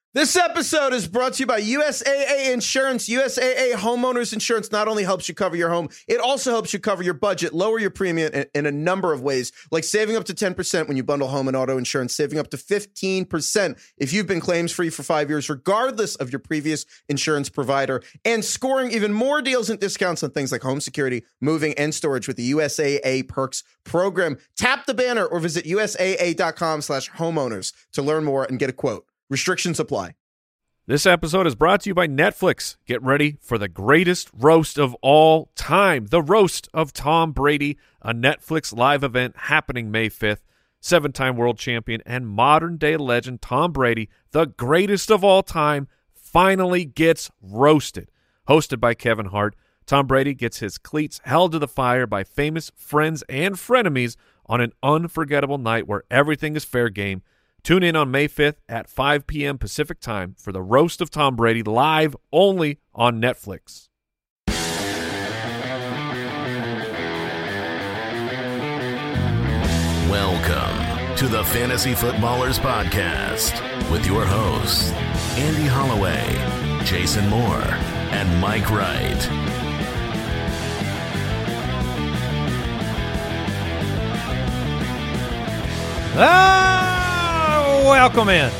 This episode is brought to you by USAA Insurance. USAA Homeowners Insurance not only helps you cover your home, it also helps you cover your budget, lower your premium in a number of ways, like saving up to 10% when you bundle home and auto insurance, saving up to 15% if you've been claims-free for 5 years, regardless of your previous insurance provider, and scoring even more deals and discounts on things like home security, moving, and storage with the USAA Perks program. Tap the banner or visit USAA.com/homeowners to learn more and get a quote. Restrictions apply. This episode is brought to you by Netflix. Get ready for the greatest roast of all time, the roast of Tom Brady, a Netflix live event happening May 5th. Seven-time world champion and modern-day legend Tom Brady, the greatest of all time, finally gets roasted. Hosted by Kevin Hart, Tom Brady gets his cleats held to the fire by famous friends and frenemies on an unforgettable night where everything is fair game. Tune in on May 5th at 5 p.m. Pacific Time for the Roast of Tom Brady, live only on Netflix. Welcome to the Fantasy Footballers Podcast with your hosts, Andy Holloway, Jason Moore, and Mike Wright. Welcome in.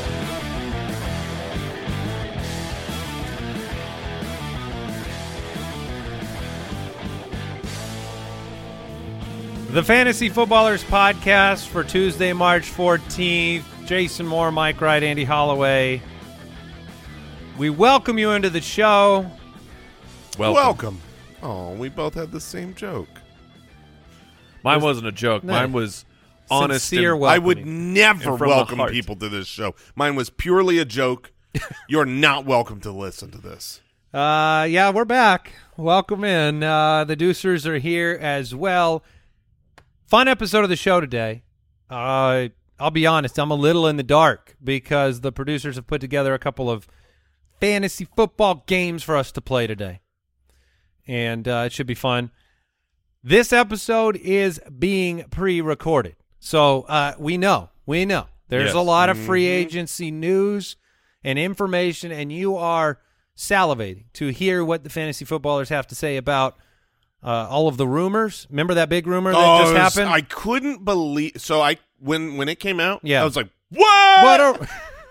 The Fantasy Footballers Podcast for Tuesday, March 14th. Jason Moore, Mike Wright, Andy Holloway. We welcome you into the show. Welcome. Oh, we both had the same joke. Mine wasn't a joke. No. Mine was honest. Sincere And I would welcoming. never And from the welcome heart. people to this show. Mine was purely a joke. You're not welcome to listen to this. Yeah, we're back. Welcome in. The Deucers are here as well. Fun episode of the show today. I'll be honest, I'm a little in the dark because the producers have put together a couple of fantasy football games for us to play today. And it should be fun. This episode is being pre-recorded. So we know. There's Yes. a lot of free agency news and information, and you are salivating to hear what the fantasy footballers have to say about all of the rumors. Remember that big rumor that just happened? I couldn't believe. So when it came out, Yeah. I was like, "What?" What are,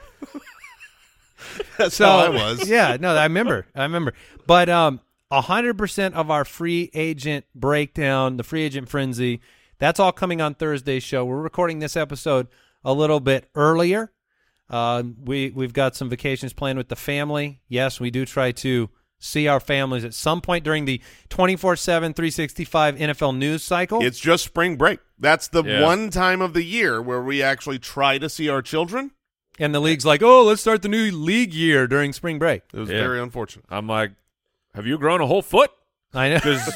That's so, how I was. Yeah, no, I remember. But 100% of our free agent breakdown, the free agent frenzy, that's all coming on Thursday's show. We're recording this episode a little bit earlier. We've got some vacations planned with the family. Yes, we do try to see our families at some point during the 24/7, 365 NFL news cycle. It's just spring break. That's the Yeah. one time of the year where we actually try to see our children. And the league's like, oh, let's start the new league year during spring break. It was Yeah. very unfortunate. I'm like, have you grown a whole foot? I know.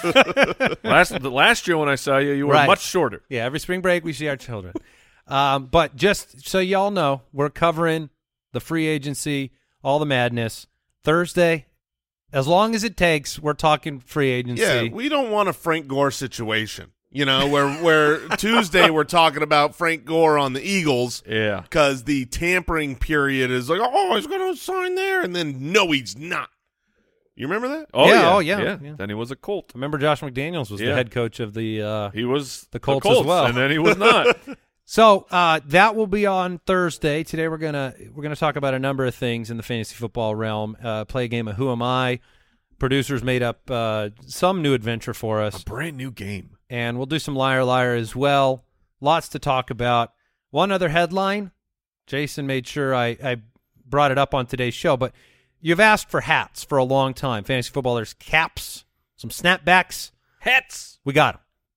Because last year when I saw you, you were Right. much shorter. Yeah, every spring break we see our children. But just so y'all know, we're covering the free agency, all the madness. Thursday, as long as it takes, we're talking free agency. Yeah, we don't want a Frank Gore situation. You know, where Tuesday we're talking about Frank Gore on the Eagles. Yeah. Because the tampering period is like, oh, he's going to sign there, and then no, he's not. You remember that? Oh, Yeah, yeah. oh, yeah. Then he was a Colt. Remember Josh McDaniels was the Yeah. head coach of the He was The Colts as well. and then he was not. So that will be on Thursday. Today we're gonna talk about a number of things in the fantasy football realm. Play a game of Who Am I? Producers made up some new adventure for us. A brand new game. And we'll do some Liar Liar as well. Lots to talk about. One other headline. Jason made sure I brought it up on today's show, but you've asked for hats for a long time. Fantasy footballers, caps, some snapbacks. Hats. We got them.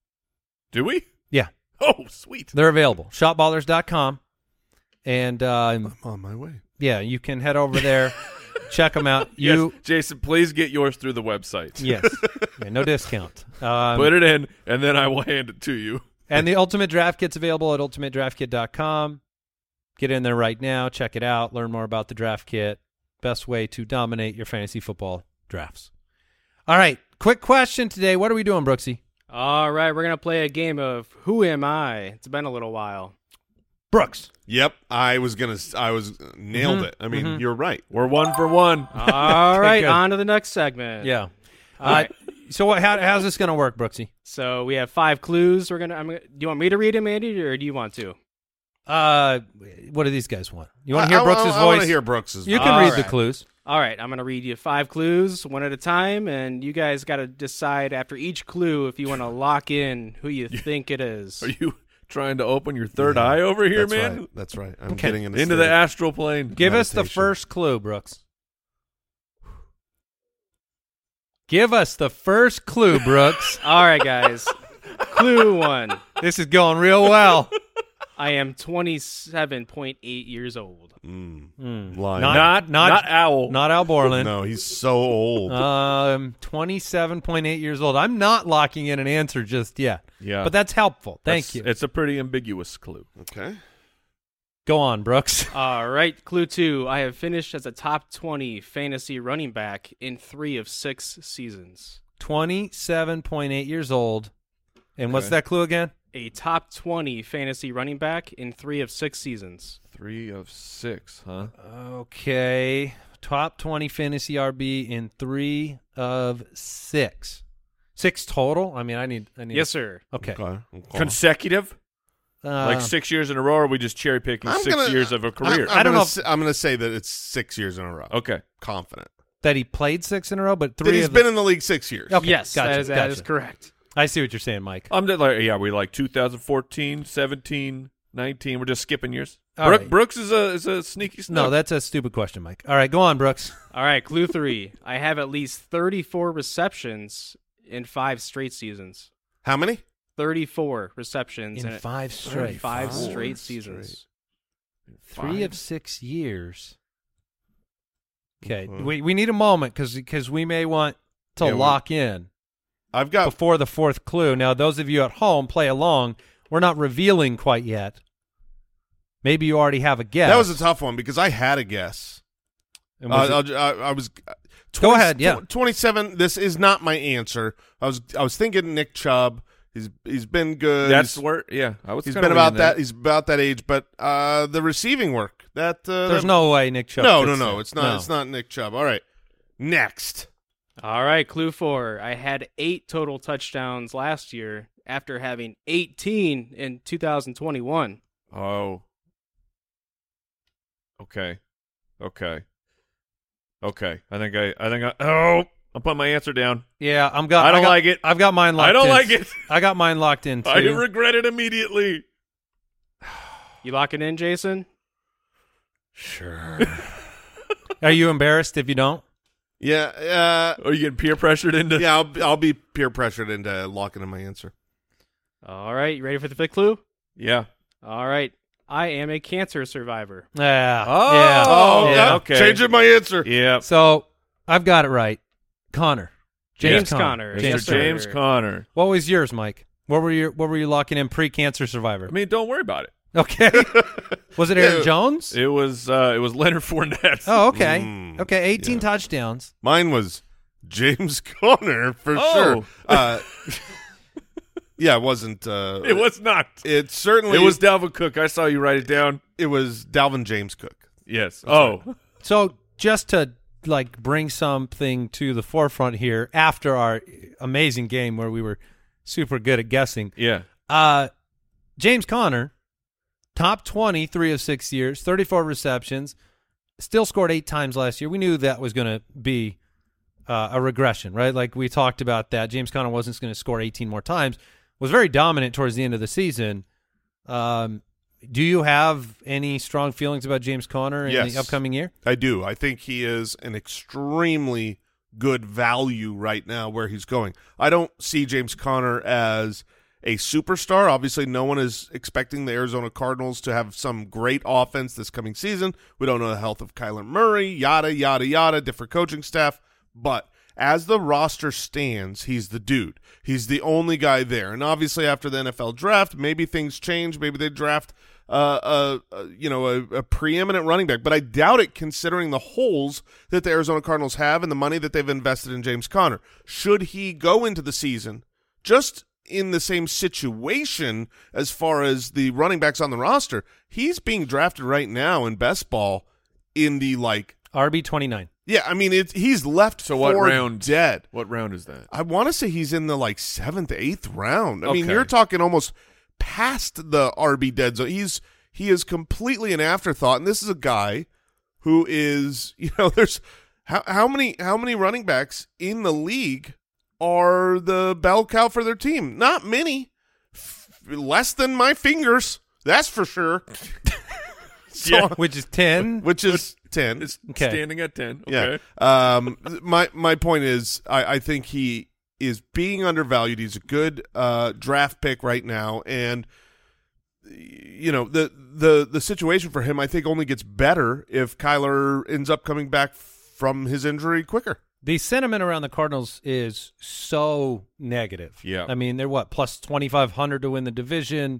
Do we? Yeah, Oh, sweet. they're available. Shopballers.com. And, I'm on my way. yeah, you can head over there, check them out. Yes, Jason, please get yours through the website. Yes. Yeah, no discount. Put it in, and then I will hand it to you. And the Ultimate Draft Kit's available at ultimatedraftkit.com. Get in there right now. Check it out. Learn more about the draft kit. Best way to dominate your fantasy football drafts. All right. Quick question today. What are we doing, Brooksy? All right, we're going to play a game of Who Am I? It's been a little while. Brooks. Yep, I was nailed it. I mean, you're right. We're 1 for 1. All right, good. on to the next segment. Yeah. All right. So how's this going to work, Brooksy? So we have 5 clues. Do you want me to read them, Andy, or do you want to? What do these guys want? You want to hear Brooks' voice? I want to hear Brooks's You voice. can read the right. clues. All right, I'm going to read you 5 clues, one at a time, and you guys got to decide after each clue if you want to lock in who you think it is. Are you trying to open your third eye over here, That's man? right. That's right. I'm Okay. getting Into state the of astral plane. Give us the meditation. first clue, Brooks. Give us the first clue, Brooks. All right, guys. Clue 1. This is going real well. I am 27.8 years old. Lying. Not owl. Not Al Borland. No, he's so old. 27.8 years old. I'm not locking in an answer just yet. Yeah. But that's helpful. Thank you. It's a pretty ambiguous clue. Okay. Go on, Brooks. All right, clue 2. I have finished as a top 20 fantasy running back in 3 of 6 seasons. 27.8 years old. And what's Okay. that clue again? A top 20 fantasy running back in 3 of 6 seasons. 3 of 6, huh? Okay. Top 20 fantasy RB in 3 of 6. 6 total? I mean, I need Yes, sir. Okay. Okay. Consecutive? Like 6 years in a row, or are we just cherry picking I'm 6 gonna- years of a career? I don't know I'm going to say that it's 6 years in a row. Okay. Confident. that he played 6 in a row, but That 3 he's of them. been in the league 6 years. Okay, Yes, gotcha, that is gotcha. correct. I see what you're saying, Mike. I'm just like, yeah, we like 2014, 17, 19. We're just skipping years. All right. Brooks is a sneaky snook. No, that's a stupid question, Mike. All right, go on, Brooks. All right, clue 3. I have at least 34 receptions in 5 straight seasons. How many? 34 receptions In 5 straight. 5 straight. straight seasons. 3 of 6 years. Okay, Mhm. we need a moment because we may want to Yeah, lock in I've got before the 4th clue. Now, those of you at home, play along. We're not revealing quite yet. Maybe you already have a guess. That was a tough one because I had a guess. And was it- I was. Go ahead, yeah. 27. This is not my answer. I was thinking Nick Chubb. He's been good. That's where, yeah. I was He's kinda been about reading that. He's about that age. But the receiving work. There's no way Nick Chubb. No. fits there. It's not. No. It's not Nick Chubb. All right. Next. All right, clue 4. I had 8 total touchdowns last year after having 18 in 2021. Oh. Okay. I think I'm putting my answer down. Yeah, I don't like it. I've got mine locked I don't in. like it. I got mine locked in, too. I regret it immediately. You lock it in, Jason? Sure. Are you embarrassed if you don't? Yeah. Are you getting peer pressured into? Yeah. I'll be peer pressured into locking in my answer. All right, you ready for the 5th clue? Yeah. All right. I am a cancer survivor. Yeah. Oh. yeah. Oh, yeah. okay. Changing my answer. Yeah. So I've got it right. Connor. James Conner. Mr. Yes, sir. James Conner. What was yours, Mike? What were you locking in pre-cancer survivor? I mean, don't worry about it. Okay. Was it Aaron Yeah. Jones? It was Leonard Fournette. Oh, okay. Mm, Okay, 18 yeah. touchdowns. Mine was James Conner for Oh. sure. Yeah, it wasn't. It was not. It certainly. It was Dalvin Cook. I saw you write it down. It was Dalvin James Cook. Yes. Oh. So just to bring something to the forefront here after our amazing game where we were super good at guessing. Yeah. James Conner, top 20, 3 of 6 years, 34 receptions, still scored 8 times last year. We knew that was going to be a regression, right? Like we talked about that. James Conner wasn't going to score 18 more times. Was very dominant towards the end of the season. Do you have any strong feelings about James Conner in Yes. the upcoming year? I do. I think he is an extremely good value right now where he's going. I don't see James Conner as a superstar. Obviously, no one is expecting the Arizona Cardinals to have some great offense this coming season. We don't know the health of Kyler Murray, yada, yada, yada, different coaching staff. But as the roster stands, he's the dude. He's the only guy there. And obviously, after the NFL draft, maybe things change. Maybe they draft a preeminent running back. But I doubt it, considering the holes that the Arizona Cardinals have and the money that they've invested in James Conner. Should he go into the season just in the same situation as far as the running backs on the roster. He's being drafted right now in best ball in the RB29. Yeah, I mean he's left So what for round? dead. What round is that? I want to say he's in the 7th, 8th round. I mean, Okay. you're talking almost past the RB dead zone. He is completely an afterthought, and this is a guy who is, there's how many running backs in the league are the bell cow for their team? Not many. Less than my fingers, that's for sure. So, Which is 10. which is 10. It's Okay. standing at 10. Okay. Yeah. My point is, I think he is being undervalued. He's a good draft pick right now, and the situation for him, I think, only gets better if Kyler ends up coming back from his injury quicker. The sentiment around the Cardinals is so negative. Yeah. I mean, they're what, plus 2,500 to win the division.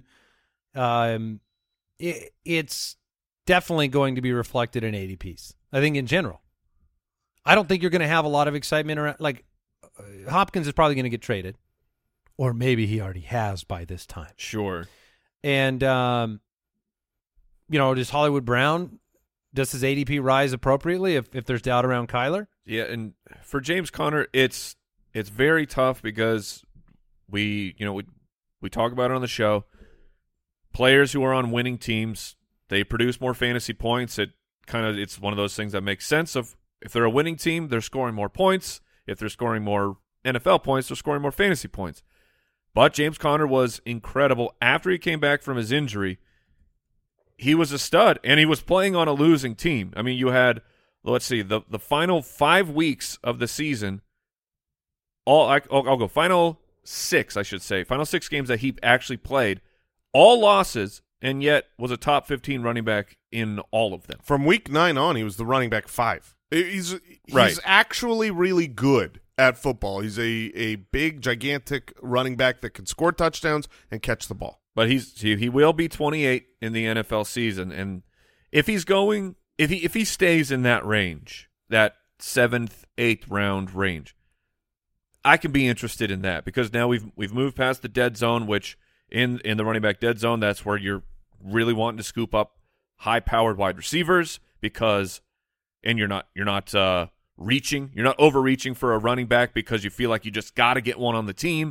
It's definitely going to be reflected in ADPs, I think, in general. I don't think you're going to have a lot of excitement around. Hopkins is probably going to get traded, or maybe he already has by this time. Sure. And, does Hollywood Brown, does his ADP rise appropriately if there's doubt around Kyler? Yeah, and for James Conner, it's very tough because we talk about it on the show. Players who are on winning teams, they produce more fantasy points. It's one of those things that makes sense. Of if they're a winning team, they're scoring more points. If they're scoring more NFL points, they're scoring more fantasy points. But James Conner was incredible after he came back from his injury. He was a stud, and he was playing on a losing team. I mean, you had, let's see, the final 5 weeks of the season. I'll go final 6, I should say. Final 6 games that he actually played, all losses, and yet was a top 15 running back in all of them. From week 9 on, he was the running back 5. He's Right. actually really good at football. He's a big, gigantic running back that can score touchdowns and catch the ball. But he will be 28 in the NFL season, and if he stays in that range, that 7th, 8th round range, I can be interested in that because now we've moved past the dead zone, which in the running back dead zone, that's where you're really wanting to scoop up high-powered wide receivers and you're not reaching, you're not overreaching for a running back because you feel like you just got to get one on the team.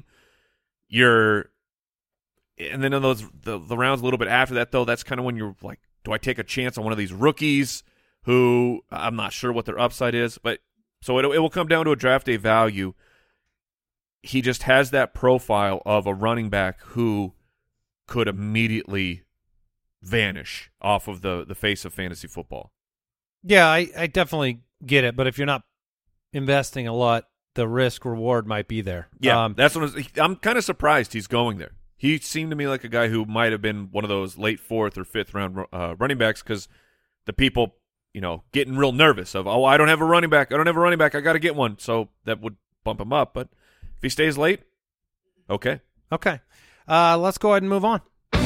And then in the rounds a little bit after that, though, that's kind of when you're like, do I take a chance on one of these rookies who I'm not sure what their upside is? But so it will come down to a draft day value. He just has that profile of a running back who could immediately vanish off of the face of fantasy football. Yeah, I definitely get it. But if you're not investing a lot, the risk-reward might be there. Yeah, that's what I'm kind of surprised he's going there. He seemed to me like a guy who might have been one of those late 4th or 5th round running backs because the people, getting real nervous of, I don't have a running back. I got to get one. So that would bump him up. But if he stays late, okay. Okay. Let's go ahead and move on.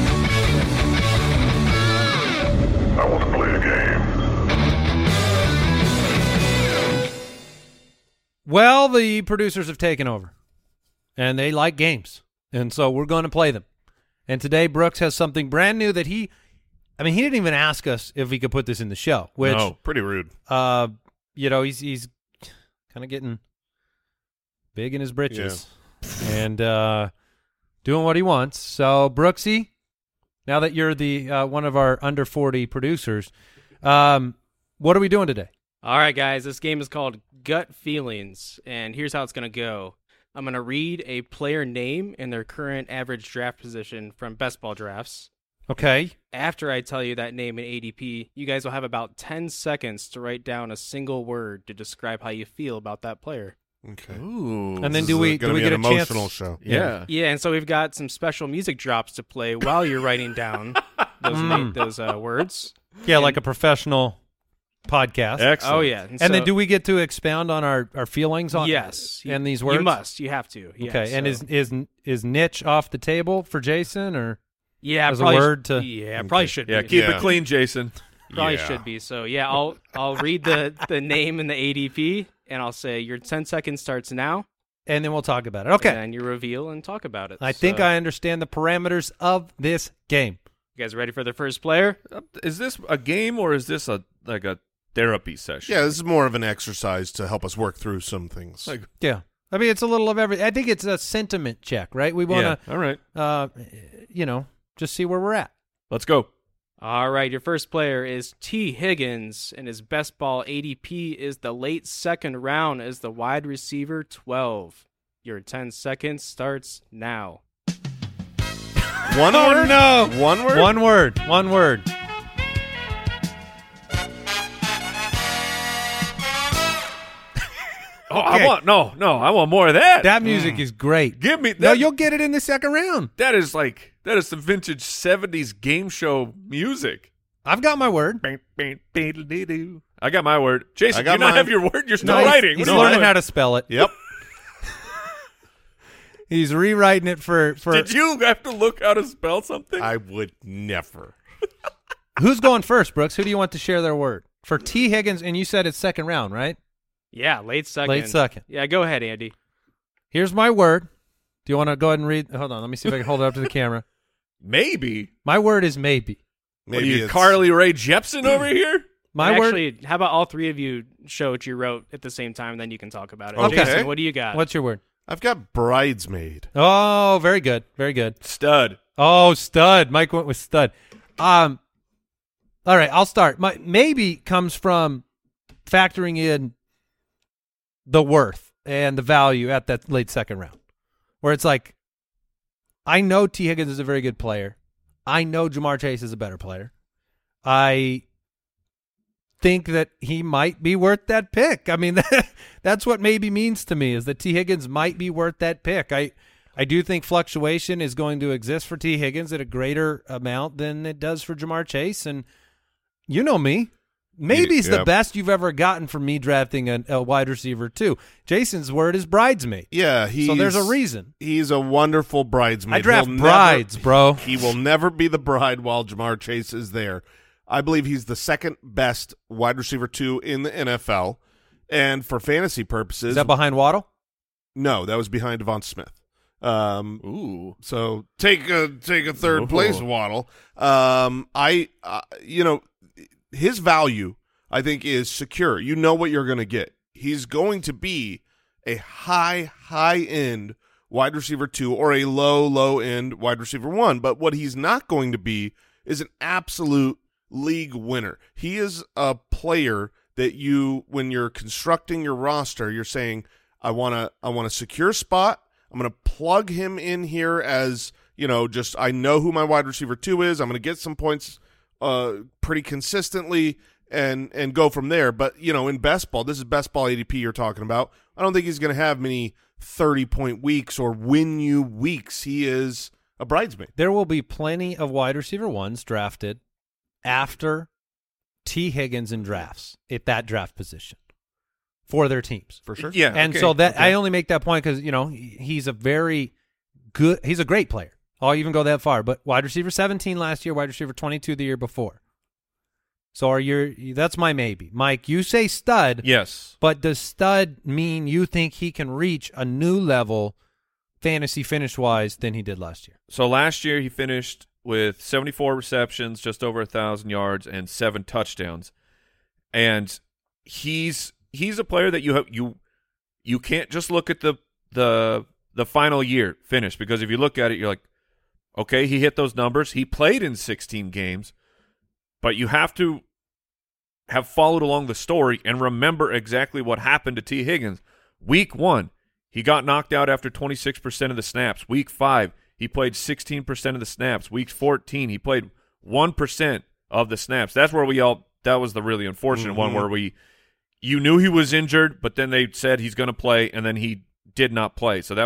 I want to play a game. Well, the producers have taken over, and they like games, and so we're going to play them. And today, Brooks has something brand new that he didn't even ask us if he could put this in the show, which, No. Pretty rude. he's kind of getting big in his britches and doing what he wants. So, Brooksy, now that you're the one of our under 40 producers, what are we doing today? All right, guys, this game is called Gut Feelings, and here's how it's going to go. I'm going to read a player name and their current average draft position from Best Ball Drafts. Okay. After I tell you that name in ADP, you guys will have about 10 seconds to write down a single word to describe how you feel about that player. Okay. Ooh. And then This is do gonna we be get an a chance? emotional show. Yeah. Yeah, and so we've got some special music drops to play while you're writing down those words. Yeah, like a professional podcast. Excellent. Oh, yeah. And so- then do we get to expound on our feelings on Yes. and these words? You must. You have to. Yeah, Okay. And so- is niche off the table for Jason or yeah, as a probably word to Yeah, probably should be. Yeah, keep Yeah. it clean, Jason. Probably Yeah. should be. So yeah, I'll read the name and the ADP, and I'll say your 10 seconds starts now. and then we'll talk about it. Okay. And then you reveal and talk about it. I think I understand the parameters of this game. You guys ready for the first player? Is this a game or is this a therapy session? Yeah, this is more of an exercise to help us work through some things. Yeah. I mean, it's a little of everything. I think it's a sentiment check, right? We want all right. to, just see where we're at. Let's go. All right, your first player is T. Higgins, and his best ball ADP is the late second round as the wide receiver 12. Your 10 seconds starts now. One Oh, word? no. One word? One word. One word. Oh, I want more of that. That music is great. Give me that. No, you'll get it in the second round. That is some vintage 70s game show music. I've got my word. I got my word. Jason, I got do you not mine. have your word? You're still No, writing. He's What are you learning doing? how to spell it. Yep. He's rewriting it for Did you have to look how to spell something? I would never. Who's going first, Brooks? Who do you want to share their word? For T. Higgins, and you said it's second round, right? Yeah, late second. Late second. Yeah, go ahead, Andy. Here's my word. Do you want to go ahead and read? Hold on. Let me see if I can hold it up to the camera. Maybe. My word is maybe. What are Maybe you, it's Carly Rae Jepsen over here? My And word. actually, how about all three of you show what you wrote at the same time, then you can talk about it. Okay. Jason, what do you got? What's your word? I've got bridesmaid. Oh, very good. Very good. Stud. Oh, stud. Mike went with stud. All right, I'll start. My maybe comes from factoring in the worth and the value at that late second round, where it's like, I know T. Higgins is a very good player. I know Jamar Chase is a better player. I think that he might be worth that pick. I mean, that's what maybe means to me, is that T. Higgins might be worth that pick. I do think fluctuation is going to exist for T. Higgins at a greater amount than it does for Jamar Chase, and you know me. Maybe he's the Yep. best you've ever gotten from me drafting a wide receiver too. Jason's word is bridesmaid. Yeah, So there's a reason. He's a wonderful bridesmaid. I draft He'll brides, bro. He will never be the bride while Jamar Chase is there. I believe he's the second best wide receiver 2 in the NFL. And for fantasy purposes, Is that behind Waddle? no, that was behind Devonta Smith. Ooh. So take a third Ooh. place, Waddle. His value, I think, is secure. You know what you're going to get. He's going to be a high end wide receiver 2 or a low end wide receiver 1. But what he's not going to be is an absolute league winner. He is a player that you, when you're constructing your roster, you're saying, I want a secure spot. I'm going to plug him in here as, just I know who my wide receiver 2 is. I'm going to get some points pretty consistently and go from there. But, in best ball, this is best ball ADP you're talking about. I don't think he's going to have many 30-point weeks or win you weeks. He is a bridesmaid. There will be plenty of wide receiver 1s drafted after T. Higgins in drafts at that draft position for their teams. For sure. Yeah. And okay, so that okay. I only make that point because, he's a very good – he's a great player. I'll even go that far. But wide receiver 17 last year, wide receiver 22 the year before. So that's my maybe. Mike, you say stud. Yes. But does stud mean you think he can reach a new level fantasy finish-wise than he did last year? So last year he finished with 74 receptions, just over 1,000 yards, and 7 touchdowns. And he's a player that you can't just look at the final year finish, because if you look at it, you're like, okay, he hit those numbers. He played in 16 games, but you have to have followed along the story and remember exactly what happened to T. Higgins. Week 1, he got knocked out after 26% of the snaps. Week 5, he played 16% of the snaps. Week 14, he played 1% of the snaps. That's where that was the really unfortunate one where you knew he was injured, but then they said he's going to play, and then he did not play. So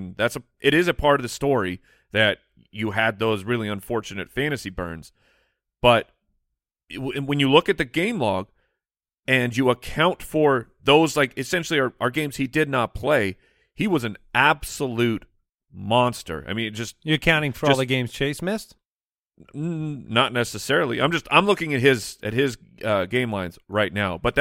it is a part of the story that you had those really unfortunate fantasy burns. But when you look at the game log and you account for those, like essentially are games he did not play, he was an absolute monster. I mean, You accounting for all the games Chase missed? not necessarily. I'm looking at his game lines right now, but that's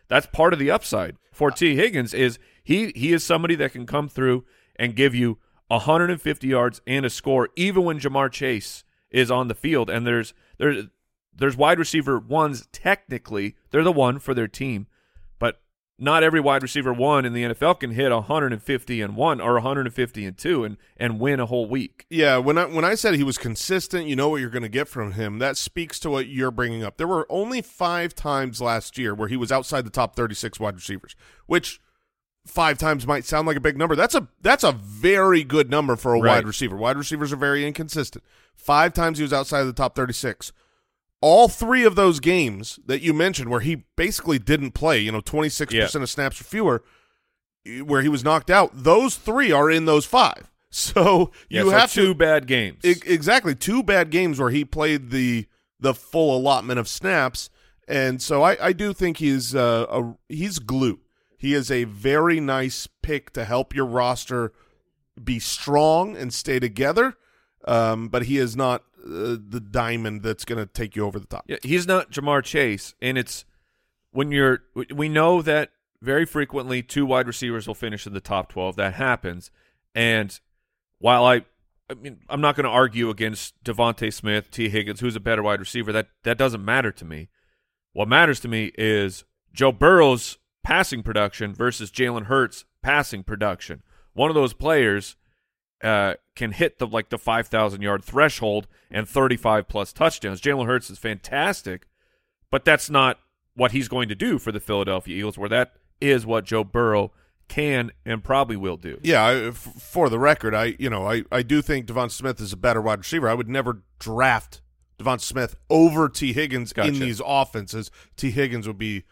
that's part of the upside for T. Higgins is he is somebody that can come through and give you 150 yards and a score even when Jamar Chase is on the field. And there's wide receiver ones, technically, they're the one for their team, but not every wide receiver one in the NFL can hit 150-1 or 150-2 and win a whole week. Yeah, when I said he was consistent, you know what you're going to get from him. That speaks to what you're bringing up. There were only 5 times last year where he was outside the top 36 wide receivers, which 5 times might sound like a big number. That's a very good number for a wide receiver. Wide receivers are very inconsistent. 5 times he was outside of the top 36. All 3 of those games that you mentioned where he basically didn't play, 26% of snaps or fewer, where he was knocked out, those 3 are in those 5. So you have 2 bad games. Exactly, 2 bad games where he played the full allotment of snaps. And so I do think he's glue. He is a very nice pick to help your roster be strong and stay together, but he is not the diamond that's going to take you over the top. Yeah, he's not Jamar Chase, and it's when we know that very frequently 2 wide receivers will finish in the top 12. That happens, and while I mean I'm not going to argue against Devontae Smith, T. Higgins, who's a better wide receiver. That doesn't matter to me. What matters to me is Joe Burrow's passing production versus Jalen Hurts' passing production. One of those players can hit the 5,000-yard threshold and 35-plus touchdowns. Jalen Hurts is fantastic, but that's not what he's going to do for the Philadelphia Eagles, where that is what Joe Burrow can and probably will do. Yeah, for the record, I do think Devonta Smith is a better wide receiver. I would never draft Devonta Smith over T. Higgins in these offenses. T. Higgins would be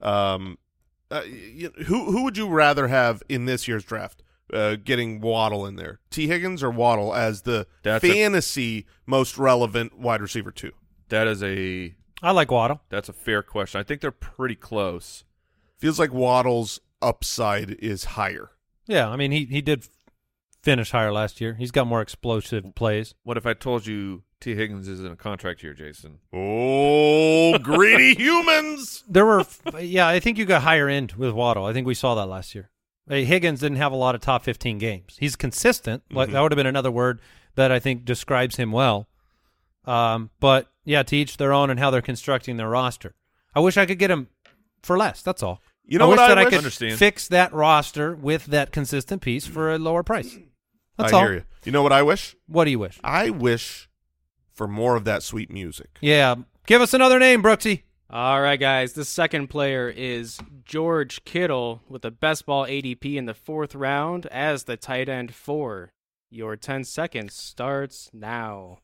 who would you rather have in this year's draft? Getting Waddle in there, T. Higgins or Waddle as the fantasy most relevant wide receiver 2? I like Waddle. That's a fair question. I think they're pretty close. Feels like Waddle's upside is higher. Yeah, I mean he did finish higher last year. He's got more explosive plays. What if I told you T. Higgins is in a contract year, Jason? Oh, greedy humans! I think you got higher end with Waddle. I think we saw that last year. Higgins didn't have a lot of top 15 games. He's consistent. Like that would have been another word that I think describes him well. But yeah, to each their own and how they're constructing their roster. I wish I could get him for less. That's all. I could fix that roster with that consistent piece for a lower price. That's all. I hear you. You know what I wish? What do you wish? I wish for more of that sweet music. Yeah. Give us another name, Brooksy. All right, guys. The second player is George Kittle with the best ball ADP in the 4th round as the tight end 4. Your 10 seconds starts now.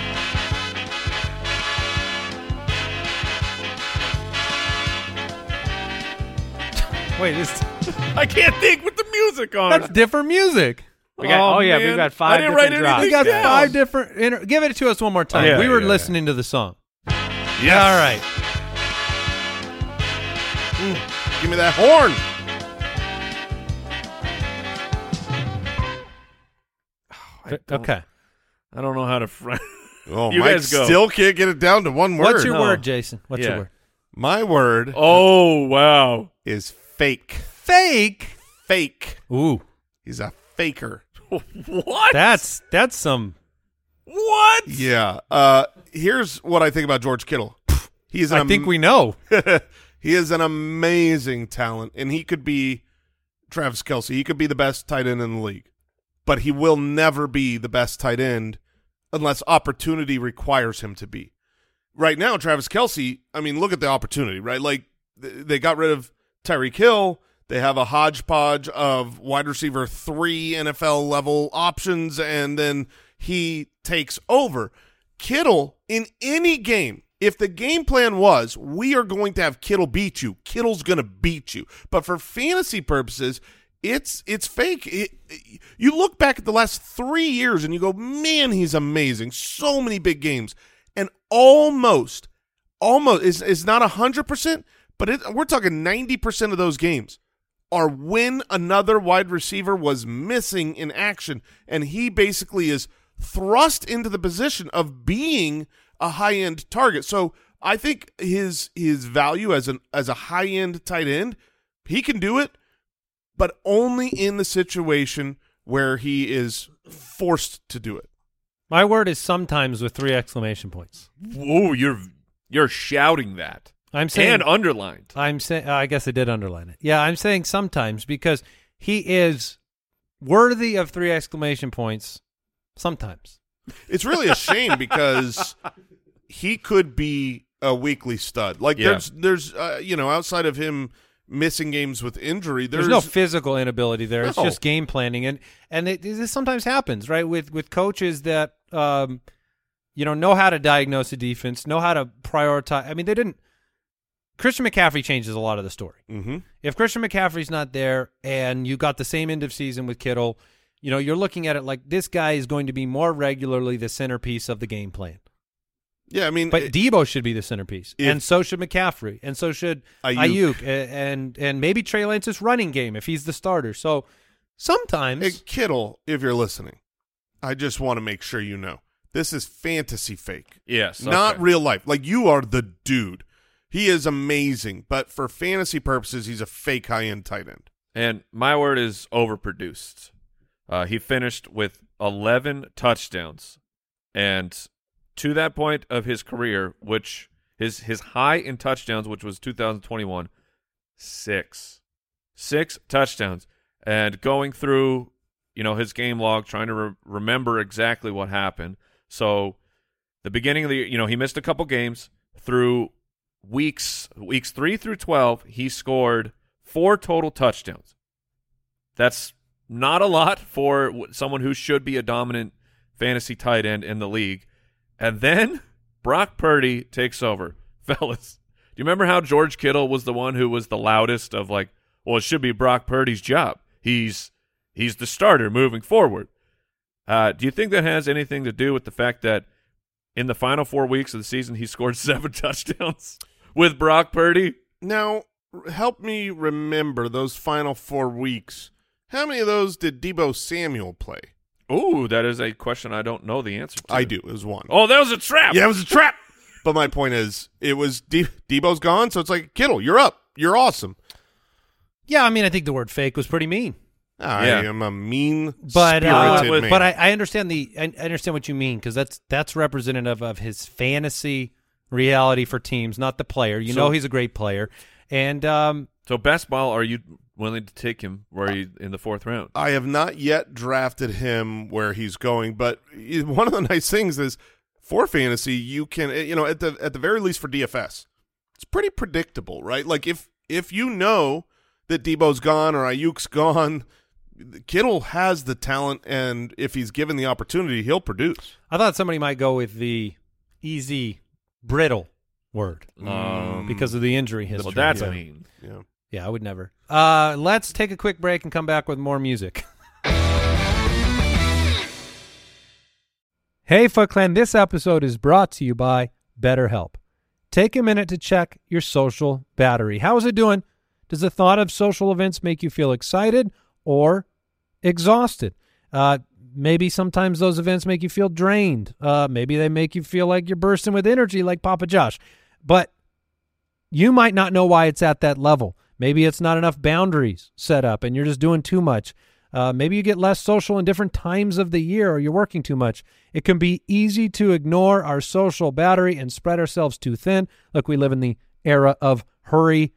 Wait, I can't think with the music on. That's different music. We've got 5 different drops. We got 5 different. Give it to us one more time. We were listening to the song. Yeah. All right. Give me that horn. Okay. I don't know how to. Oh, you Mike guys go. Still can't get it down to one word. What's your word, Jason? What's your word? My word. Oh, wow. Is fake. Fake. Fake. Ooh. He's a faker. What? That's some. What? Yeah. Here's what I think about George Kittle. I think we know. He is an amazing talent, and he could be Travis Kelce. He could be the best tight end in the league, but he will never be the best tight end unless opportunity requires him to be. Right now, Travis Kelce, I mean, look at the opportunity, right? Like, they got rid of Tyreek Hill. They have a hodgepodge of wide receiver 3 NFL-level options, and then he takes over. Kittle, in any game, if the game plan was, we are going to have Kittle beat you, Kittle's going to beat you. But for fantasy purposes, it's fake. You look back at the last 3 years and you go, man, he's amazing. So many big games. And almost is not 100%, but we're talking 90% of those games are when another wide receiver was missing in action, and he basically is thrust into the position of being a high-end target. So I think his value as a high-end tight end, he can do it, but only in the situation where he is forced to do it. My word is sometimes with 3 exclamation points. Whoa, you're shouting that. I'm saying and underlined. I'm saying I guess I did underline it. Yeah, I'm saying sometimes because he is worthy of 3 exclamation points sometimes. It's really a shame because he could be a weekly stud. Like there's outside of him missing games with injury, there's no physical inability there. No. It's just game planning, and this sometimes happens, right? With coaches that know how to diagnose a defense, know how to prioritize. I mean, they didn't. Christian McCaffrey changes a lot of the story. Mm-hmm. If Christian McCaffrey's not there, and you got the same end of season with Kittle, you're looking at it like this guy is going to be more regularly the centerpiece of the game plan. Yeah, I mean, but Debo should be the centerpiece, and so should McCaffrey, and so should Ayuk, and maybe Trey Lance's running game if he's the starter. So sometimes, hey, Kittle, if you're listening, I just want to make sure you know this is fantasy fake. Yes, not real life. Like you are the dude. He is amazing, but for fantasy purposes, he's a fake high-end tight end. And my word is overproduced. He finished with 11 touchdowns, and to that point of his career, which his high in touchdowns, which was 2021, 6 touchdowns, and going through his game log, trying to remember exactly what happened. So the beginning of the year, he missed a couple games. Through weeks 3 through 12, he scored 4 total touchdowns. That's not a lot for someone who should be a dominant fantasy tight end in the league. And then Brock Purdy takes over. Fellas, do you remember how George Kittle was the one who was the loudest of like, well, it should be Brock Purdy's job. He's the starter moving forward. Do you think that has anything to do with the fact that in the final 4 weeks of the season he scored 7 touchdowns with Brock Purdy? Now, help me remember those final 4 weeks. How many of those did Deebo Samuel play? Ooh, that is a question I don't know the answer to. I do. It was 1. Oh, that was a trap. Yeah, it was a trap. But my point is, it was Deebo's gone, so it's like, Kittle, you're up. You're awesome. Yeah, I mean, I think the word fake was pretty mean. I am a mean, but spirited man. But I understand I understand what you mean because that's representative of his fantasy reality for teams, not the player. You know he's a great player, and so best ball, are you willing to take him where he in the 4th round? I have not yet drafted him where he's going, but one of the nice things is for fantasy, you can at the very least for DFS, it's pretty predictable, right? Like if you know that Deebo's gone or Ayuk's gone. Kittle has the talent, and if he's given the opportunity, he'll produce. I thought somebody might go with the easy, brittle word because of the injury history. Well, that's mean. Yeah, I would never. Let's take a quick break and come back with more music. Hey, Foot Clan, this episode is brought to you by BetterHelp. Take a minute to check your social battery. How is it doing? Does the thought of social events make you feel excited or exhausted? Maybe sometimes those events make you feel drained. Maybe they make you feel like you're bursting with energy like Papa Josh. But you might not know why it's at that level. Maybe it's not enough boundaries set up and you're just doing too much. Maybe you get less social in different times of the year or you're working too much. It can be easy to ignore our social battery and spread ourselves too thin. Look, we live in the era of hurry,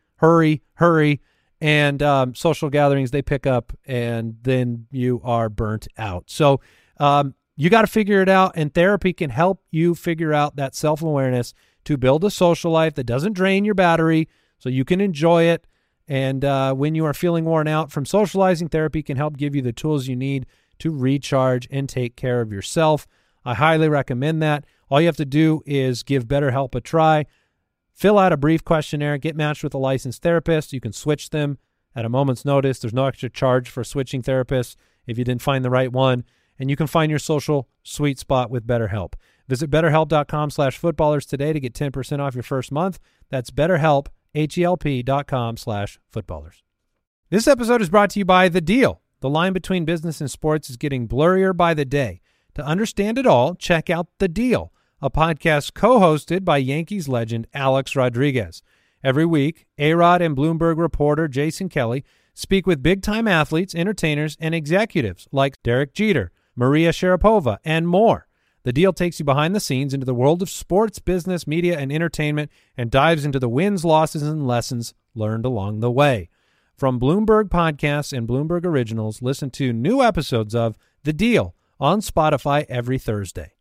and social gatherings, they pick up, and then you are burnt out. So you got to figure it out, and therapy can help you figure out that self-awareness to build a social life that doesn't drain your battery so you can enjoy it. And when you are feeling worn out from socializing, therapy can help give you the tools you need to recharge and take care of yourself. I highly recommend that. All you have to do is give BetterHelp a try. Fill out a brief questionnaire, get matched with a licensed therapist. You can switch them at a moment's notice. There's no extra charge for switching therapists if you didn't find the right one. And you can find your social sweet spot with BetterHelp. Visit BetterHelp.com/footballers today to get 10% off your first month. That's BetterHelp, HELP.com/footballers. This episode is brought to you by The Deal. The line between business and sports is getting blurrier by the day. To understand it all, check out The Deal, a podcast co-hosted by Yankees legend Alex Rodriguez. Every week, A-Rod and Bloomberg reporter Jason Kelly speak with big-time athletes, entertainers, and executives like Derek Jeter, Maria Sharapova, and more. The Deal takes you behind the scenes into the world of sports, business, media, and entertainment and dives into the wins, losses, and lessons learned along the way. From Bloomberg Podcasts and Bloomberg Originals, listen to new episodes of The Deal on Spotify every Thursday.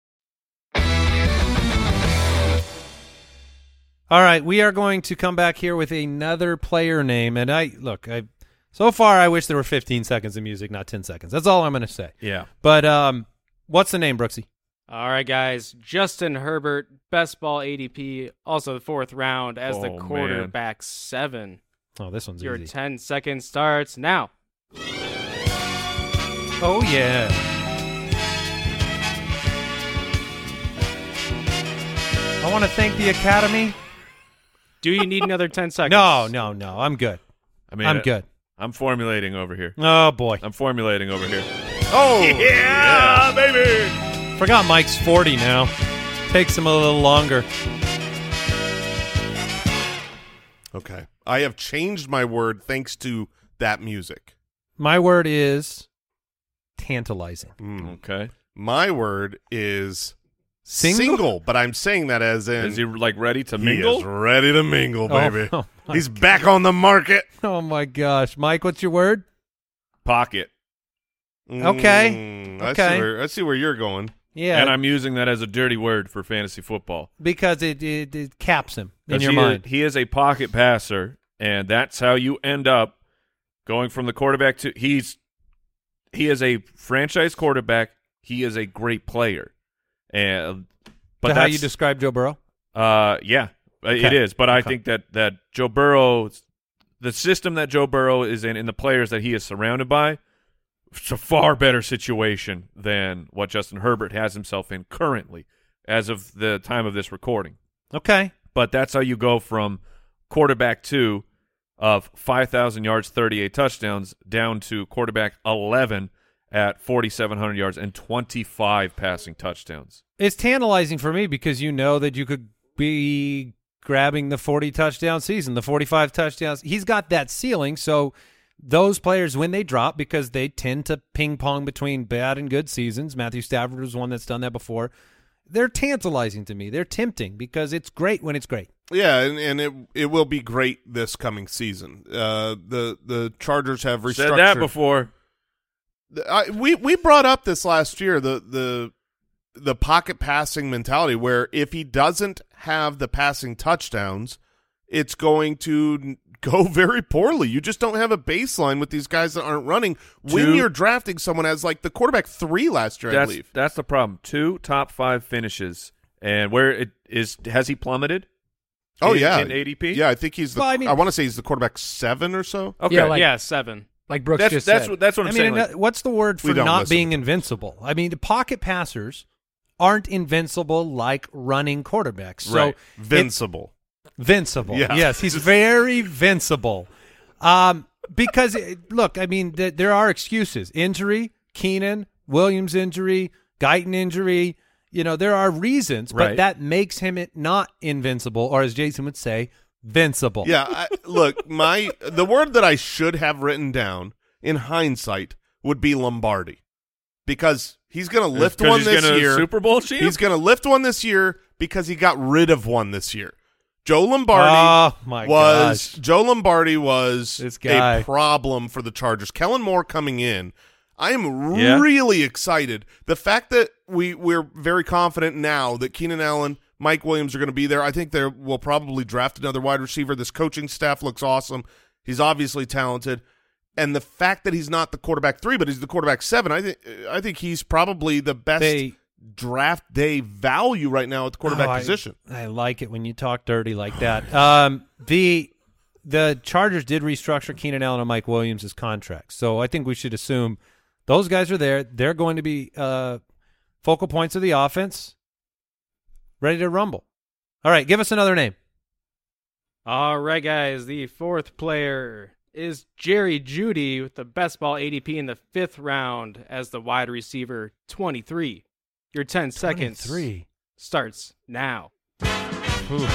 All right, we are going to come back here with another player name. And so far I wish there were 15 seconds of music, not 10 seconds. That's all I'm going to say. Yeah. But what's the name, Brooksy? All right, guys. Justin Herbert, best ball ADP, also the 4th round as the quarterback 7. Oh, this one's Your easy. 10 seconds starts now. Oh, yeah. I want to thank the Academy. Do you need another 10 seconds? No. I'm good. I'm good. I'm formulating over here. Oh, boy. I'm formulating over here. Oh, Yeah, baby. Forgot Mike's 40 now. Takes him a little longer. Okay. I have changed my word thanks to that music. My word is tantalizing. Okay. My word is Single? but I'm saying that as in Is he ready to he mingle? is ready to mingle, baby. Oh, my He's back on the market. Oh, my gosh. Mike, what's your word? Pocket. Okay. Okay. I see where you're going. Yeah, And I'm using that as a dirty word for fantasy football. because it caps him in 'Cause your he mind. He is a pocket passer, and that's how you end up going from the quarterback to he is a franchise quarterback. He is a great player, and but Is that how that's you describe Joe Burrow? yeah, it is. But I think that Joe Burrow, the system that Joe Burrow is in, and the players that he is surrounded by, it's a far better situation than what Justin Herbert has himself in currently, as of the time of this recording. Okay. But that's how you go from quarterback 2 of 5,000 yards, 38 touchdowns, down to quarterback 11 at 4,700 yards and 25 passing touchdowns. It's tantalizing for me because you know that you could be grabbing the 40 touchdown season, the 45 touchdowns. He's got that ceiling, so those players, when they drop, because they tend to ping pong between bad and good seasons. Matthew Stafford was one that's done that before. They're tantalizing to me. They're tempting because it's great when it's great. Yeah, and it will be great this coming season. The Chargers have restructured. Said that before. We brought up this last year, the pocket passing mentality, where if he doesn't have the passing touchdowns, it's going to go very poorly. You just don't have a baseline with these guys that aren't running when you're drafting someone as like the quarterback 3 last year, I believe. That's the problem. 2 top 5 finishes, and where it is, has he plummeted? Oh, in yeah. ADP? Yeah, I think he's the. Well, I mean- I want to say he's the quarterback 7 or so. Okay. Yeah, 7. Like Brooks That's just that's said. what I'm I saying. mean, Like, what's the word for We don't not listen. being invincible? I mean, the pocket passers aren't invincible like running quarterbacks. So Right. Vincible. Vincible. Yeah. Yes, he's very vincible. Because, look, I mean, there are excuses. Injury, Keenan, Williams injury, Guyton injury. You know, there are reasons, but Right. that makes him not invincible, or as Jason would say, vincible. Yeah, look, the word that I should have written down in hindsight would be Lombardi, because he's going to lift 'cause one he's this gonna year. Super Bowl champ? He's going to lift one this year because he got rid of one this year. Joe Lombardi Oh, my was gosh. Joe Lombardi was This guy. a problem for the Chargers. Kellen Moore coming in. I am Yeah. really excited. The fact that we're very confident now that Keenan Allen, Mike Williams are going to be there. I think we'll probably draft another wide receiver. This coaching staff looks awesome. He's obviously talented. And the fact that he's not the quarterback 3, but he's the quarterback 7, I think he's probably the best draft day value right now at the quarterback position. I like it when you talk dirty like that. The Chargers did restructure Keenan Allen and Mike Williams' contracts, so I think we should assume those guys are there. They're going to be focal points of the offense, ready to rumble. All right, give us another name. All right, guys. The 4th player is Jerry Jeudy with the best ball ADP in the 5th round as the wide receiver 23. Your 10 seconds. 23. starts now. Ooh.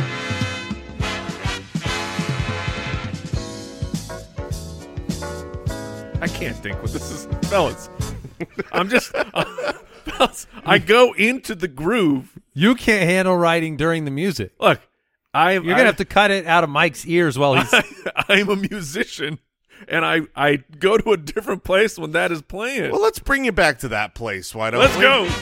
I can't think what this is, fellas. Fellas, I go into the groove. You can't handle writing during the music. Look, You're going to have to cut it out of Mike's ears while he's... I'm a musician, and I go to a different place when that is playing. Well, let's bring you back to that place. Why don't Let's we? go.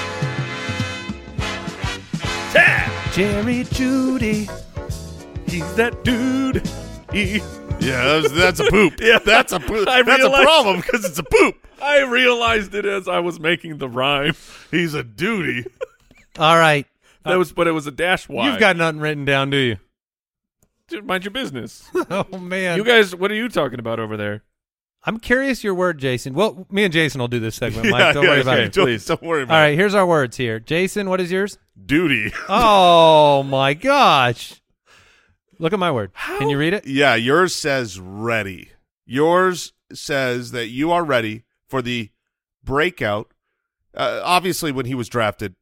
Tap! Jerry Judy. He's that dude. Yeah, that's a poop. Yeah, that's a poop. I That's a realized- problem because it's a poop. I realized it as I was making the rhyme. He's a duty. All right. But it was a dash Y. You've got nothing written down, do you? Dude, mind your business. Oh, man. You guys, what are you talking about over there? I'm curious your word, Jason. Well, me and Jason will do this segment, Mike. Don't worry about it. please. Don't worry about All right, here's our words here. Jason, what is yours? it. Duty. Oh, my gosh. Look at my word. Can you read it? Yeah, yours says ready. Yours says that you are ready for the breakout. Obviously, when he was drafted,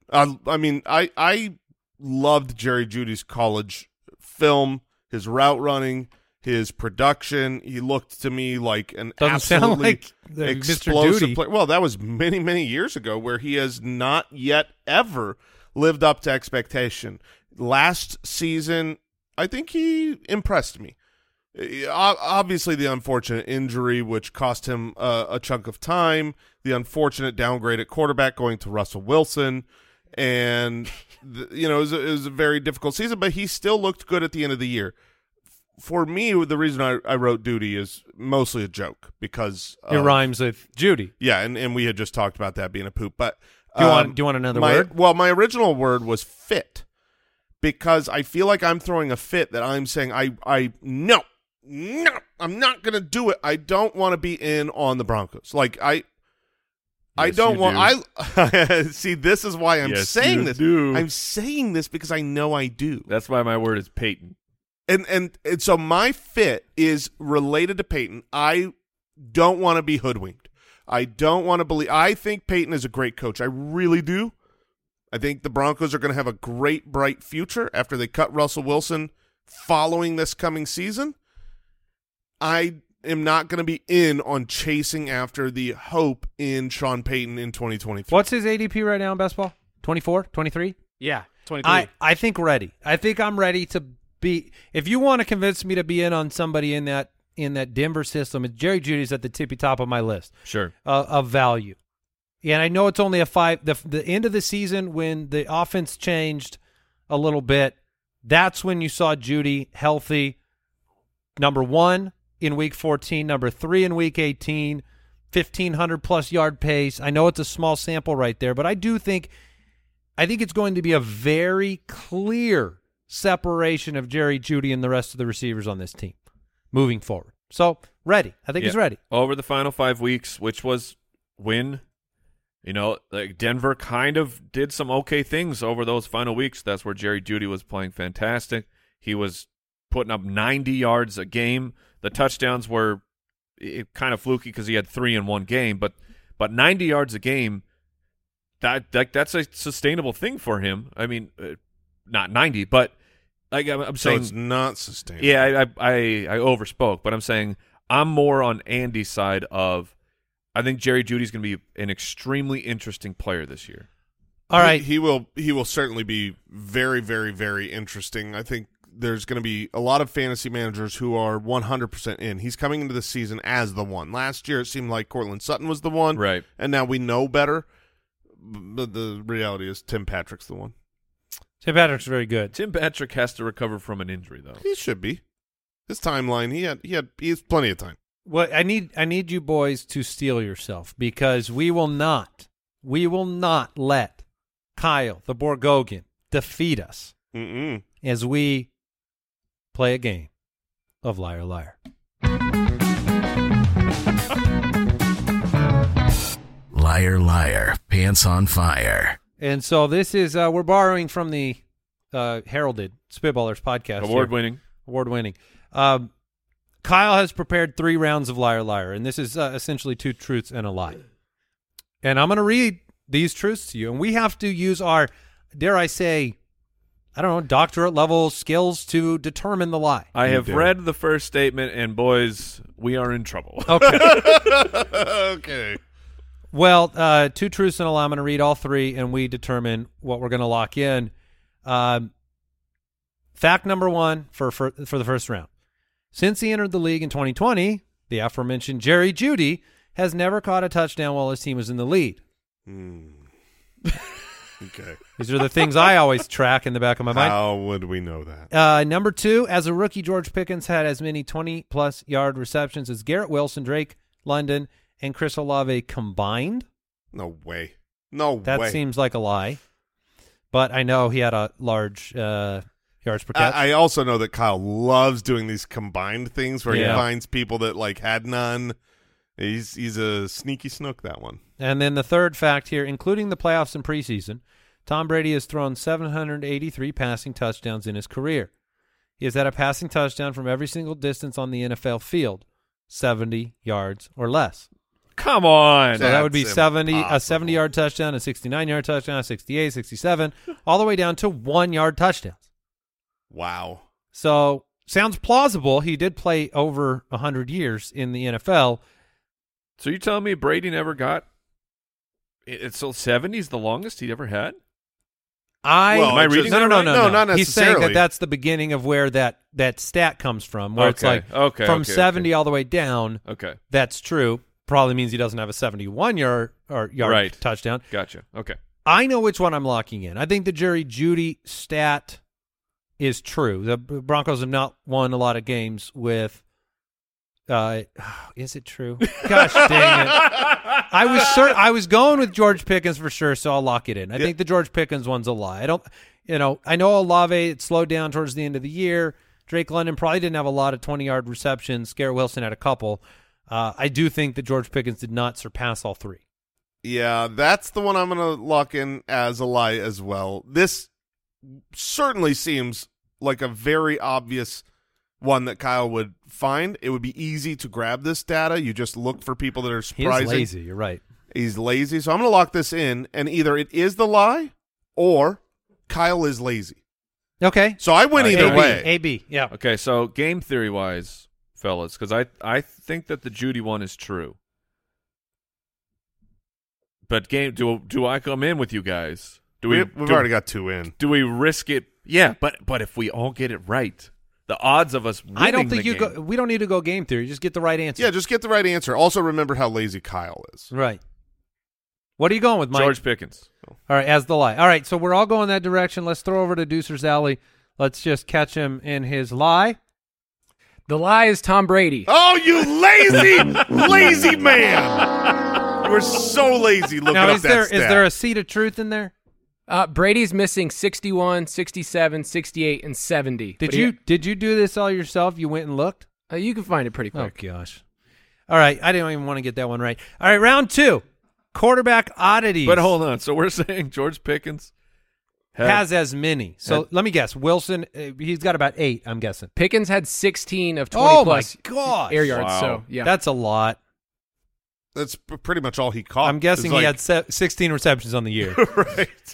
I loved Jerry Judy's college film, his route running, his production. He looked to me like an Doesn't sound absolutely like the Mr. explosive Duty. player. Well, that was many, many years ago where he has not yet ever lived up to expectation. Last season, I think he impressed me. Obviously, the unfortunate injury, which cost him a chunk of time, the unfortunate downgrade at quarterback going to Russell Wilson, and it was a very difficult season, but he still looked good at the end of the year. For me, the reason I wrote duty is mostly a joke because It rhymes with Judy. yeah, and we had just talked about that being a poop. But Do you want another word? Well, my original word was fit because I feel like I'm throwing a fit that I'm saying no, I'm not gonna do it. I don't want to be in on the Broncos. Like I Yes, don't you want. I see. This is why I'm Yes, saying you this. do. I'm saying this because I know I do. That's why my word is Peyton. And so my fit is related to Peyton. I don't want to be hoodwinked. I don't want to believe. I think Peyton is a great coach. I really do. I think the Broncos are going to have a great, bright future after they cut Russell Wilson following this coming season. I am not going to be in on chasing after the hope in Sean Payton in 2023. What's his ADP right now in best ball? 24, 23? Yeah, 23. I think ready. I think I'm ready to be. If you want to convince me to be in on somebody in that Denver system, Jerry Judy's at the tippy top of my list. Sure. Of value. And I know it's only the end of the season when the offense changed a little bit. That's when you saw Judy healthy. Number 1 in week 14, number 3 in week 18, 1,500+ yard pace. I know it's a small sample right there, but I think it's going to be a very clear separation of Jerry Judy and the rest of the receivers on this team moving forward. So ready. I think he's ready. Over the final 5 weeks, which was win. Like Denver kind of did some okay things over those final weeks. That's where Jerry Judy was playing fantastic. He was putting up 90 yards a game. The touchdowns were kind of fluky because he had 3 in one game, but 90 yards a game, that's a sustainable thing for him. I mean, not 90, but I'm So saying it's not sustainable. Yeah, I overspoke, but I'm saying I'm more on Andy's side of I think Jerry Judy's going to be an extremely interesting player this year. All right. He will certainly be very, very, very interesting. I think there's going to be a lot of fantasy managers who are 100% in. He's coming into the season as the one. Last year it seemed like Cortland Sutton was the one. Right. And now we know better. But the reality is Tim Patrick's the one. Tim Patrick's very good. Tim Patrick has to recover from an injury, though. He should be. His timeline, he has plenty of time. Well, I need you boys to steel yourself because we will not let Kyle the Borgogan defeat us as we play a game of Liar Liar. Liar, liar, pants on fire. And so this is we're borrowing from the heralded Spitballers podcast. Award-winning. Award-winning. Kyle has prepared 3 rounds of Liar Liar, and this is essentially 2 truths and a lie. And I'm going to read these truths to you, and we have to use our dare I say, I don't know, doctorate level skills to determine the lie. I have read the first statement, and boys, we are in trouble. Okay. Okay. Well, 2 truths and a lie. I'm going to read all 3, and we determine what we're going to lock in. Fact number 1 for the first round. Since he entered the league in 2020, the aforementioned Jerry Jeudy has never caught a touchdown while his team was in the lead. Okay. These are the things I always track in the back of my mind. How would we know that? Number 2, as a rookie, George Pickens had as many 20-plus yard receptions as Garrett Wilson, Drake London, and Chris Olave combined. No way. No way. That seems like a lie. But I know he had a large yards per catch. I also know that Kyle loves doing these combined things where he Yeah. finds people that like had none. He's a sneaky snook, that one. And then the third fact here, including the playoffs and preseason, Tom Brady has thrown 783 passing touchdowns in his career. He has had a passing touchdown from every single distance on the NFL field, 70 yards or less. Come on. So that would be That's 70, a impossible. 70-yard touchdown, a 69-yard touchdown, a 68, 67, all the way down to 1-yard touchdowns. Wow. So sounds plausible. He did play over 100 years in the NFL. So you telling me Brady never got it's so 70's the longest he'd ever had? Well, Am I it reading just- that No, right? not He's saying necessarily. that's the beginning of where that stat comes from, where it's Okay, like okay, from okay, 70 all the way down. Okay. That's true. Probably means he doesn't have a 71-yard Right. touchdown. Gotcha. Okay. I know which one I'm locking in. I think the Jerry Jeudy stat is true. The Broncos have not won a lot of games with is it true? Gosh dang it. I was going with George Pickens for sure, so I'll lock it in. I think the George Pickens one's a lie. I know Olave it slowed down towards the end of the year. Drake London probably didn't have a lot of 20-yard receptions. Garrett Wilson had a couple. I do think that George Pickens did not surpass all 3. Yeah, that's the one I'm going to lock in as a lie as well. This certainly seems like a very obvious one that Kyle would find. It would be easy to grab this data. You just look for people that are He surprising. is lazy. You're right. He's lazy. So I'm going to lock this in, and either it is the lie or Kyle is lazy. Okay. So I win either AB, way. AB, yeah. Okay, so game theory wise, fellas, because I think that the Jeudy one is true. But do I come in with you guys? We've already got 2 in. Do we risk it? Yeah, but if we all get it right, the odds of us winning I don't think the game, we don't need to go game theory. Just get the right answer. Yeah, just get the right answer. Also remember how lazy Kyle is. Right. What are you going with, Mike? George Pickens. All right, as the lie. All right, so we're all going that direction. Let's throw over to Deucer's Alley. Let's just catch him in his lie. The lie is Tom Brady. Oh, you lazy man. You were so lazy looking Now, up is that there a seed of truth in there? Brady's missing 61, 67, 68, and 70. Did you do this all yourself? You went and looked? You can find it pretty Oh, quick. gosh. All right, I didn't even want to get that one right. All right, round 2. Quarterback oddities. But hold on. So we're saying George Pickens has as many. So let me guess. Wilson, he's got about 8, I'm guessing. Pickens had 16 of 20 Oh, plus my gosh. air yards. Wow. So yeah, That's a lot. That's pretty much all he caught. I'm guessing It's he like- had 16 receptions on the year. right.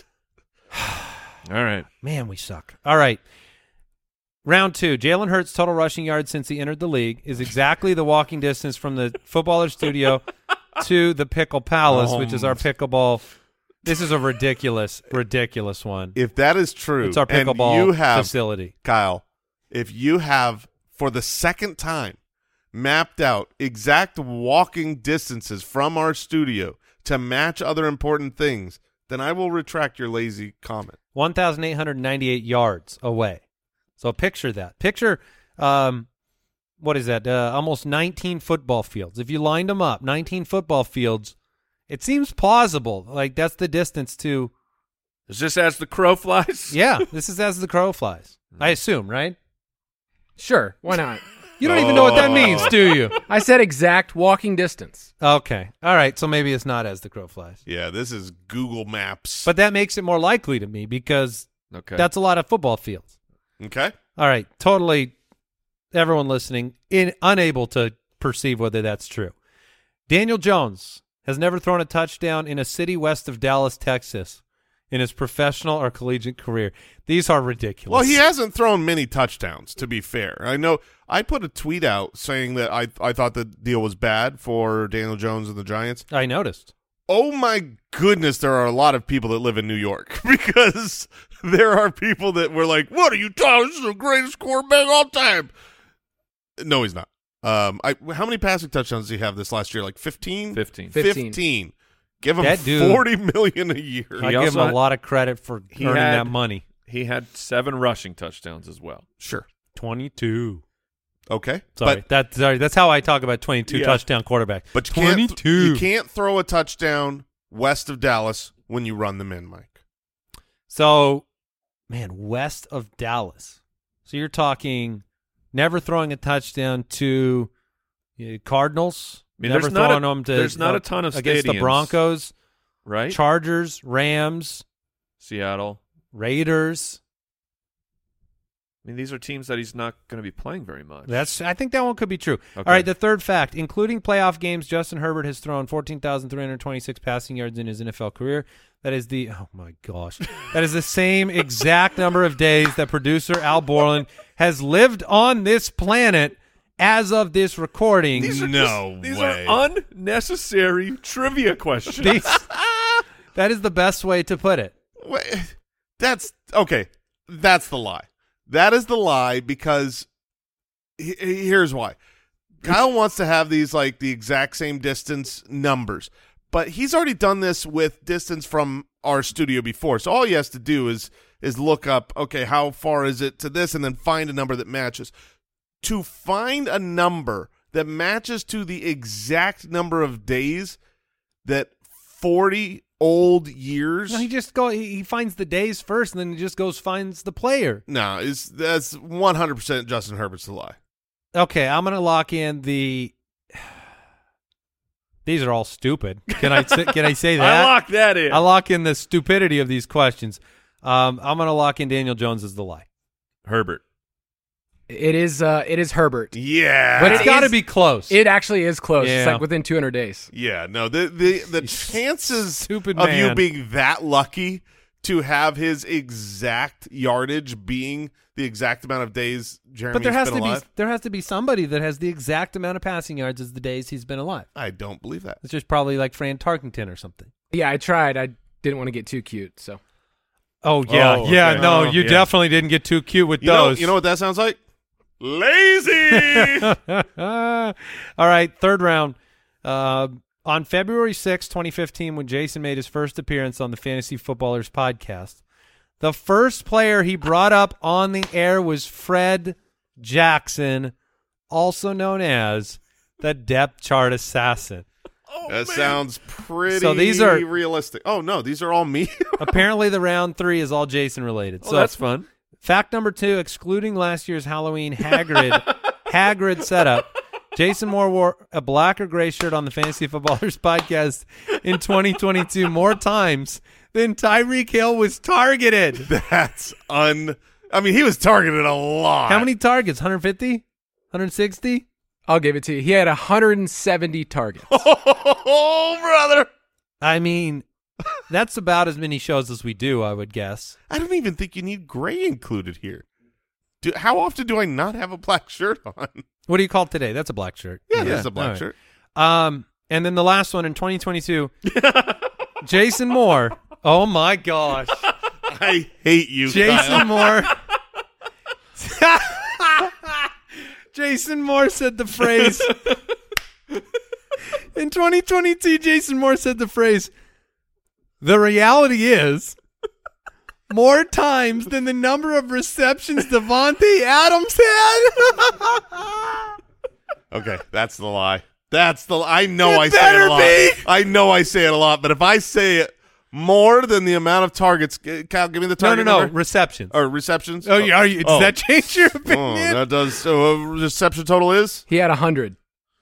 All right. Man, we suck. All right. Round 2. Jalen Hurts' total rushing yards since he entered the league is exactly the walking distance from the footballer studio to the Pickle Palace, which is our pickleball. This is a ridiculous one. If that is true, It's our and pickleball you have, facility. Kyle, if you have, for the second time, mapped out exact walking distances from our studio to match other important things, then I will retract your lazy comment. 1,898 yards away. So picture that. Picture, what is that? Almost 19 football fields. If you lined them up, 19 football fields, it seems plausible. Like that's the distance to. Is this as the crow flies? Yeah, this is as the crow flies. I assume, right? sure, why not? You don't even know what that means, do you? I said exact walking distance. Okay. All right. So maybe it's not as the crow flies. Yeah, this is Google Maps. But that makes it more likely to me because Okay. that's a lot of football fields. Okay. All right. Totally. Everyone listening, unable to perceive whether that's true. Daniel Jones has never thrown a touchdown in a city west of Dallas, Texas in his professional or collegiate career. These are ridiculous. Well, he hasn't thrown many touchdowns, to be fair. I know I put a tweet out saying that I thought the deal was bad for Daniel Jones and the Giants. I noticed. Oh, my goodness, there are a lot of people that live in New York because there are people that were like, what are you talking? This is the greatest quarterback of all time. No, he's not. How many passing touchdowns did he have this last year? Like 15? 15. Give him That dude- $40 million a year. I give him also a lot of credit for earning that money. He had 7 rushing touchdowns as well. Sure. 22. Okay. Sorry, that's how I talk about 22 Yeah. touchdown quarterback. But you 22. you can't throw a touchdown west of Dallas when you run them in, Mike. So, man, west of Dallas. So you're talking never throwing a touchdown to Cardinals. I mean, never there's not throwing a- them to there's not a ton of against the stadiums. Broncos, Right? Chargers, Rams, Seattle. Raiders. I mean, these are teams that he's not going to be playing very much. I think that one could be true. Okay. All right, the third fact, including playoff games, Justin Herbert has thrown 14,326 passing yards in his NFL career. That is oh my gosh. That is the same exact number of days that producer Al Borland has lived on this planet as of this recording. These are No these way. are unnecessary trivia questions. That is the best way to put it. Wait, that's okay. That's the lie. That is the lie because here's why. Kyle wants to have these like the exact same distance numbers, but he's already done this with distance from our studio before. So all he has to do is look up, okay, how far is it to this, and then find a number that matches. To find a number that matches to the exact number of days that 40 old years. No, he finds the days first, and then he just finds the player. No, that's 100% Justin Herbert's the lie. Okay, I'm gonna lock in the. These are all stupid. Can I say that? I lock that in. I lock in the stupidity of these questions. I'm gonna lock in Daniel Jones as the lie. Herbert. It is Herbert. Yeah, But It's got to be close. It actually is close. Yeah. It's like within 200 days. yeah. No, the chances stupid of you man. being that lucky to have his exact yardage being the exact amount of days Jeremy's but there has been to be somebody that has the exact amount of passing yards as the days he's been alive. I don't believe that. It's just probably like Fran Tarkenton or something. Yeah, I tried. I didn't want to get too cute, so. Oh yeah, Oh, yeah. okay. No, Oh, you yeah. definitely didn't get too cute with You know, those. you know what that sounds like? Lazy. All right, third round. On February 6, 2015, when Jason made his first appearance on the Fantasy Footballers podcast, the first player he brought up on the air was Fred Jackson, also known as the depth chart assassin. That sounds pretty So these are- realistic. Oh, no, these are all me. Apparently, the round 3 is all Jason related. Oh, So that's fun. fact number 2, excluding last year's Halloween Hagrid setup, Jason Moore wore a black or gray shirt on the Fantasy Footballers podcast in 2022 more times than Tyreek Hill was targeted. That's I mean, he was targeted a lot. How many targets? 150? 160? I'll give it to you. He had 170 targets. Oh, brother. I mean, that's about as many shows as we do, I would guess. I don't even think you need gray included here. How often do I not have a black shirt on? What do you call it today? That's a black shirt. Yeah, that's a All black right. shirt. And then the last one in 2022, Jason Moore. Oh my gosh. I hate you, Kyle. Jason Moore. Jason Moore said the phrase. In 2022, Jason Moore said the phrase, "The reality is more times than the number of receptions Devontae Adams had." Okay, that's the lie. I know It I say it better a lot. be. I know I say it a lot, but if I say it more than the amount of targets, Kyle, give me the No, target no, number. receptions. Or receptions. Oh, yeah, does that change your opinion? Oh, that does. So reception total is? He had 100.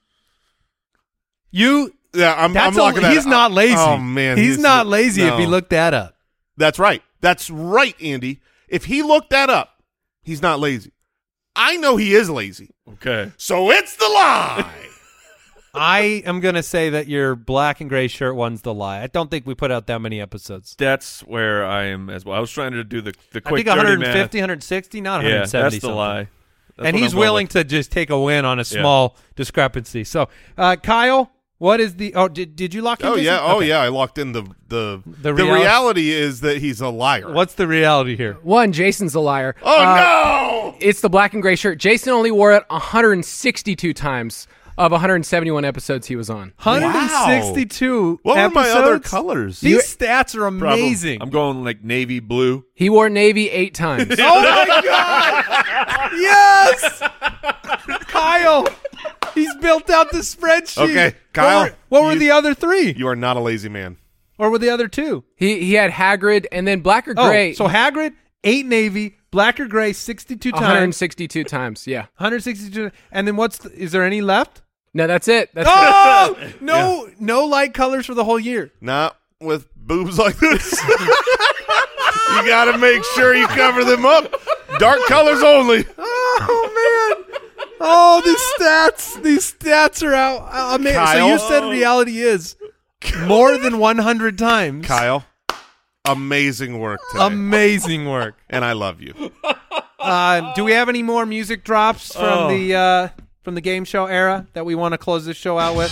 Yeah, I'm that's locking that. he's not lazy. Oh man, he's not lazy if he no. looked that up. That's right. That's right, Andy. If he looked that up, he's not lazy. I know he is lazy. Okay. So it's the lie. I am going to say that your black and gray shirt one's the lie. I don't think we put out that many episodes. That's where I am as well. I was trying to do the quick I think dirty 150, math. 160, not Yeah, 170. that's the something. lie. That's And what he's I'm going willing with. to just take a win on a small discrepancy. So, Kyle, what is the? Oh, did you lock in? Oh Jason? yeah, Okay. I locked in the reality- reality is that he's a liar. What's the reality here? One, Jason's a liar. Oh no! It's the black and gray shirt. Jason only wore it 162 times of 171 episodes he was on. 162. What were my other episodes? colors? These stats are amazing. I'm going like navy blue. He wore navy 8 times. Oh my God! Yes, Kyle. He's built out the spreadsheet. Okay, Kyle, What were you- the other 3? You are not a lazy man. Or were the other 2? He had Hagrid and then black or gray. Oh, so Hagrid, 8 navy, black or gray, 62 times. 162 times. Yeah. 162. And then is there any left? No, that's it. That's Oh, no light colors for the whole year. Not with boobs like this. You got to make sure you cover them up. Dark colors only. Oh man! Oh, these stats are out. So Kyle? you said reality is more than 100 times. Kyle, amazing work today. Amazing work. And I love you. Do we have any more music drops from the game show era that we want to close this show out with?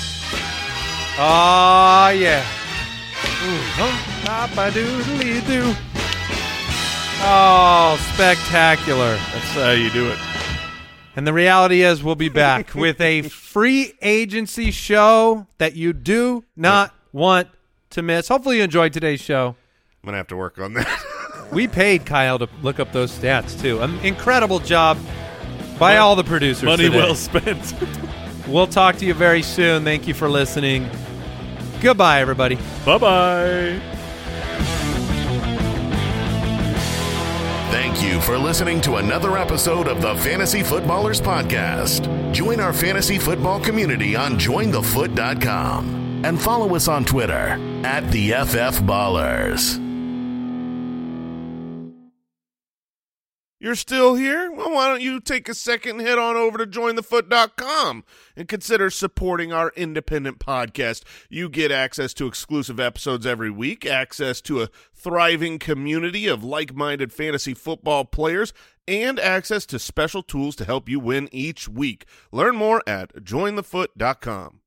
Oh yeah. Pop-a-doodly-doo. Oh, spectacular. That's how you do it. And the reality is we'll be back with a free agency show that you do not want to miss. Hopefully you enjoyed today's show. I'm going to have to work on that. We paid Kyle to look up those stats, too. An incredible job by all the producers Money today. well spent. We'll talk to you very soon. Thank you for listening. Goodbye, everybody. Bye-bye. Thank you for listening to another episode of the Fantasy Footballers Podcast. Join our fantasy football community on jointhefoot.com and follow us on Twitter @TheFFBallers. You're still here? Well, why don't you take a second and head on over to jointhefoot.com and consider supporting our independent podcast. You get access to exclusive episodes every week, access to a thriving community of like-minded fantasy football players, and access to special tools to help you win each week. Learn more at jointhefoot.com.